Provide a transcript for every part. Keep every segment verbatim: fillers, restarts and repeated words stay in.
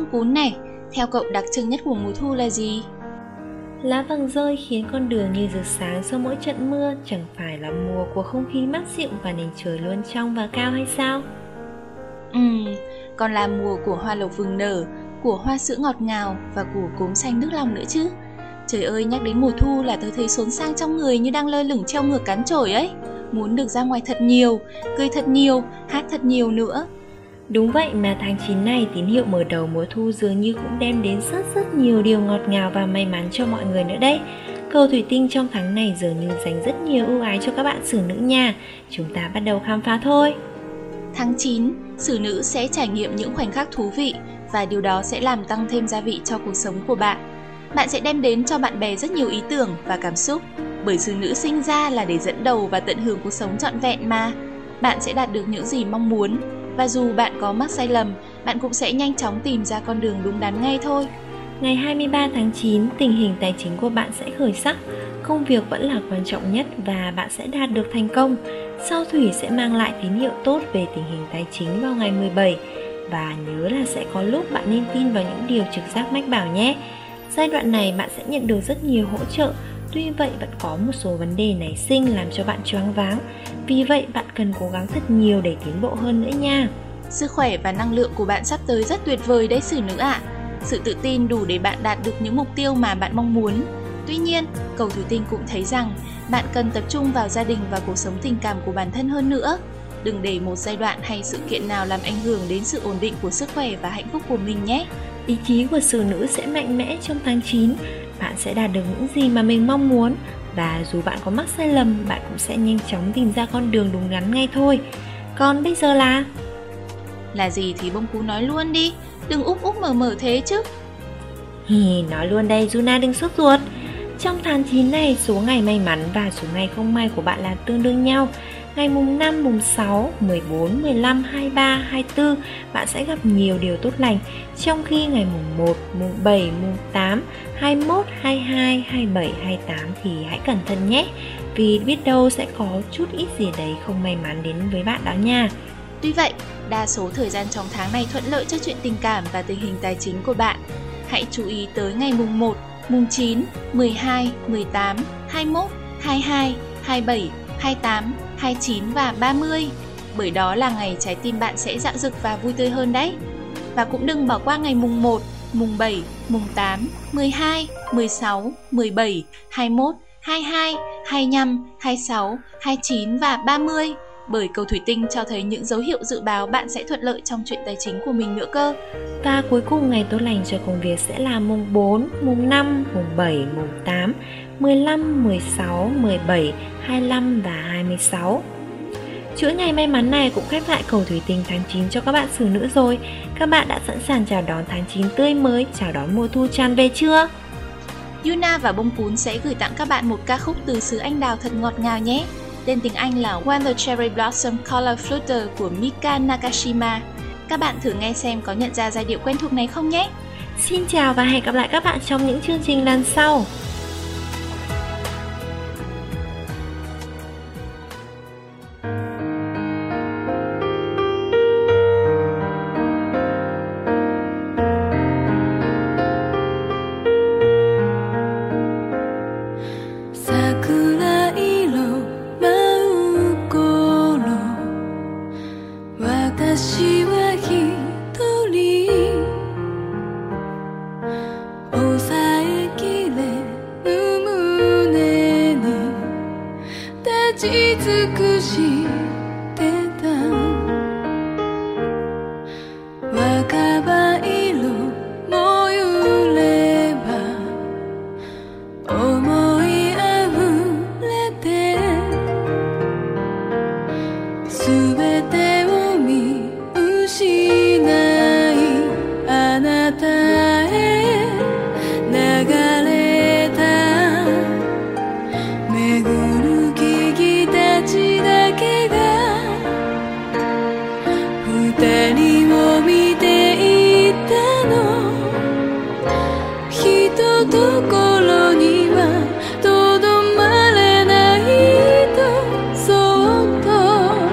cún này, theo cậu đặc trưng nhất của mùa thu là gì? Lá vàng rơi khiến con đường như rực sáng sau mỗi trận mưa. Chẳng phải là mùa của không khí mát dịu và nền trời luôn trong và cao hay sao? Ừm, còn là mùa của hoa lộc vừng nở, của hoa sữa ngọt ngào và của cốm xanh nước lòng nữa chứ. Trời ơi, nhắc đến mùa thu là tớ thấy xốn sang trong người như đang lơ lửng treo ngược cán chổi ấy. Muốn được ra ngoài thật nhiều, cười thật nhiều, hát thật nhiều nữa. Đúng vậy, mà tháng chín này tín hiệu mở đầu mùa thu dường như cũng đem đến rất rất nhiều điều ngọt ngào và may mắn cho mọi người nữa đấy. Cầu thủy tinh trong tháng này dường như dành rất nhiều ưu ái cho các bạn xử nữ nha. Chúng ta bắt đầu khám phá thôi. Tháng chín, xử nữ sẽ trải nghiệm những khoảnh khắc thú vị và điều đó sẽ làm tăng thêm gia vị cho cuộc sống của bạn. Bạn sẽ đem đến cho bạn bè rất nhiều ý tưởng và cảm xúc, bởi xử nữ sinh ra là để dẫn đầu và tận hưởng cuộc sống trọn vẹn mà. Bạn sẽ đạt được những gì mong muốn, và dù bạn có mắc sai lầm, bạn cũng sẽ nhanh chóng tìm ra con đường đúng đắn ngay thôi. Ngày hai mươi ba tháng chín, tình hình tài chính của bạn sẽ khởi sắc. Công việc vẫn là quan trọng nhất và bạn sẽ đạt được thành công. Sao thủy sẽ mang lại tín hiệu tốt về tình hình tài chính vào ngày mười bảy. Và nhớ là sẽ có lúc bạn nên tin vào những điều trực giác mách bảo nhé. Giai đoạn này bạn sẽ nhận được rất nhiều hỗ trợ. Tuy vậy vẫn có một số vấn đề nảy sinh làm cho bạn choáng váng. Vì vậy bạn cần cố gắng thật nhiều để tiến bộ hơn nữa nha. Sức khỏe và năng lượng của bạn sắp tới rất tuyệt vời đấy xử nữ ạ. À. Sự tự tin đủ để bạn đạt được những mục tiêu mà bạn mong muốn. Tuy nhiên, cầu thủy tinh cũng thấy rằng bạn cần tập trung vào gia đình và cuộc sống tình cảm của bản thân hơn nữa. Đừng để một giai đoạn hay sự kiện nào làm ảnh hưởng đến sự ổn định của sức khỏe và hạnh phúc của mình nhé. Ý chí của xử nữ sẽ mạnh mẽ trong tháng chín. Bạn sẽ đạt được những gì mà mình mong muốn. Và dù bạn có mắc sai lầm, bạn cũng sẽ nhanh chóng tìm ra con đường đúng đắn ngay thôi. Còn bây giờ là... Là gì thì bông cú nói luôn đi, đừng úp úp mở mở thế chứ. Hì, nói luôn đây, Yuna đừng sốt ruột. Trong tháng chín này, số ngày may mắn và số ngày không may của bạn là tương đương nhau. Ngày mùng năm, mùng sáu, mười bốn, mười lăm, hai mươi ba, hai mươi tư bạn sẽ gặp nhiều điều tốt lành. Trong khi ngày mùng một, mùng bảy, mùng tám, hai mươi mốt, hai mươi hai, hai mươi bảy, hai mươi tám thì hãy cẩn thận nhé. Vì biết đâu sẽ có chút ít gì đấy không may mắn đến với bạn đó nha. Tuy vậy, đa số thời gian trong tháng này thuận lợi cho chuyện tình cảm và tình hình tài chính của bạn. Hãy chú ý tới ngày mùng một, mùng chín, mười hai, mười tám, hai mươi mốt, hai mươi hai, hai mươi bảy, hai mươi tám, hai mươi chín và ba mươi. Bởi đó là ngày trái tim bạn sẽ rạng rực và vui tươi hơn đấy. Và cũng đừng bỏ qua ngày mùng một, mùng bảy, mùng tám, mười hai, mười sáu, mười bảy, hai mươi mốt, hai mươi hai, hai mươi lăm, hai mươi sáu, hai mươi chín và ba mươi. Bởi cầu thủy tinh cho thấy những dấu hiệu dự báo bạn sẽ thuận lợi trong chuyện tài chính của mình nữa cơ. Và cuối cùng ngày tốt lành cho công việc sẽ là mùng bốn, mùng năm, mùng bảy, mùng tám, mười lăm, mười sáu, mười bảy, hai mươi lăm và hai mươi sáu. Chuỗi ngày may mắn này cũng khép lại cầu thủy tinh tháng chín cho các bạn xử nữ rồi. Các bạn đã sẵn sàng chào đón tháng chín tươi mới, chào đón mùa thu tràn về chưa? Yuna và bông cún sẽ gửi tặng các bạn một ca khúc từ xứ anh đào thật ngọt ngào nhé. Tên tiếng Anh là When the Cherry Blossom Color Flutter của Mika Nakashima. Các bạn thử nghe xem có nhận ra giai điệu quen thuộc này không nhé. Xin chào và hẹn gặp lại các bạn trong những chương trình lần sau.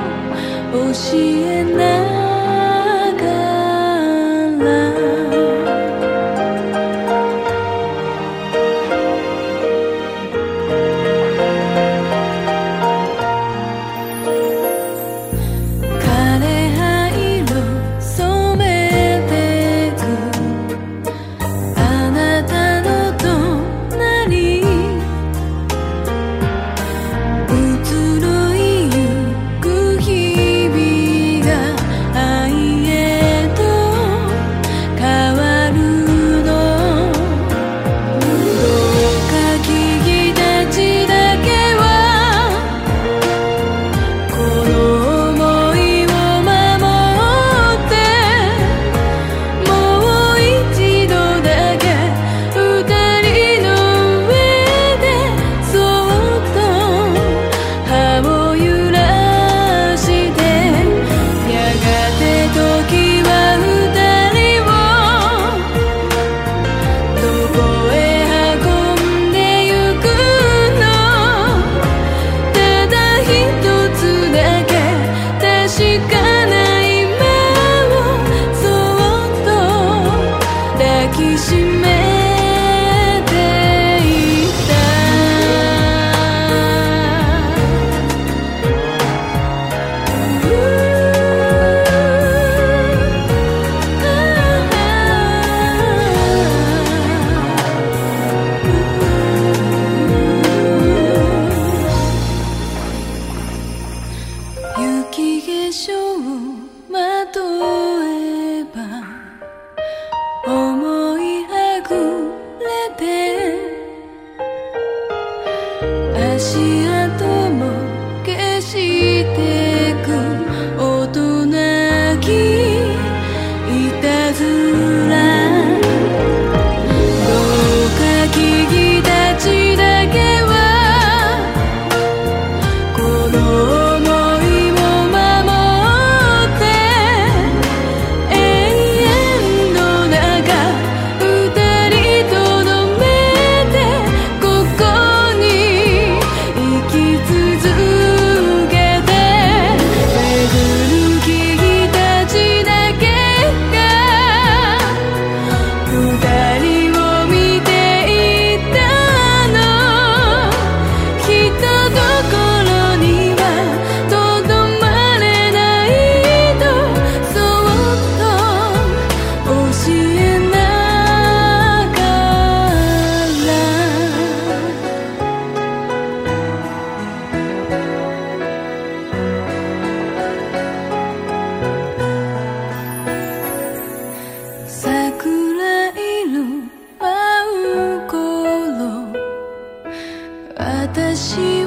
She and I て足跡も消してく大人気いたずらどうか君たちだけはこの想いも守って永遠の中二人とどめてここに生き続けて巡る君たちだけが二人を見ていたのきっとどころにはとどまれないとそっと教えながら桜色舞う頃私